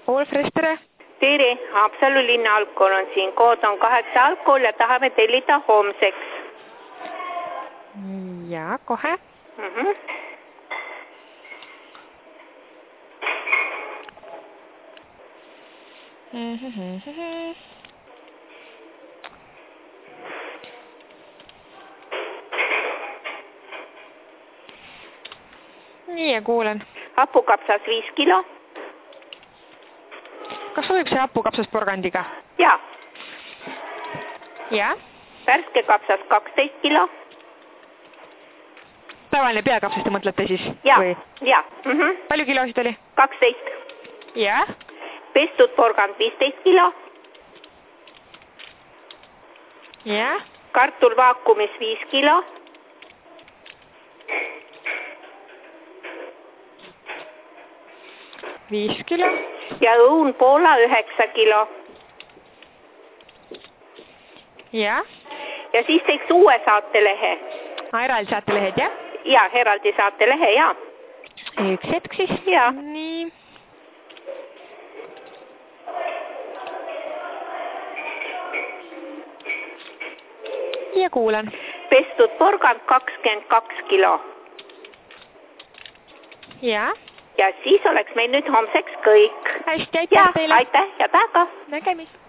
All Fresh, tere! Tere, Haapsalu linna algkool on siin. Kood on 8 algkool ja tahame tellida homseks. Ja, kohe. Nii, ja kuulen. Hapukapsas 5 kilo. Kas sobib see hapukapsas porgandiga? Ja. Ja. Värske kapsas 12 kilo. Tavaline peakapsas te mõtlete siis? Ja, või? ja. Palju kilosid oli? 12. Ja. Pestud porgand 15 kilo. Ja. Kartul vaakumis 5 kilo. Viis kilo. Ja õun Poola 9 kilo. Ja. Ja siis teeks uue saatelehe. Eraldi saatelehed, jah? Ja, eraldi saatelehe, ja. Üks hetk siis. Ja. Nii. Ja kuulen. Pestud porgand 22 kilo. Ja. Ja siis oleks meil nüüd homseks kõik. Hästi, aitäh teile. Aitäh ja taga. Nägemist.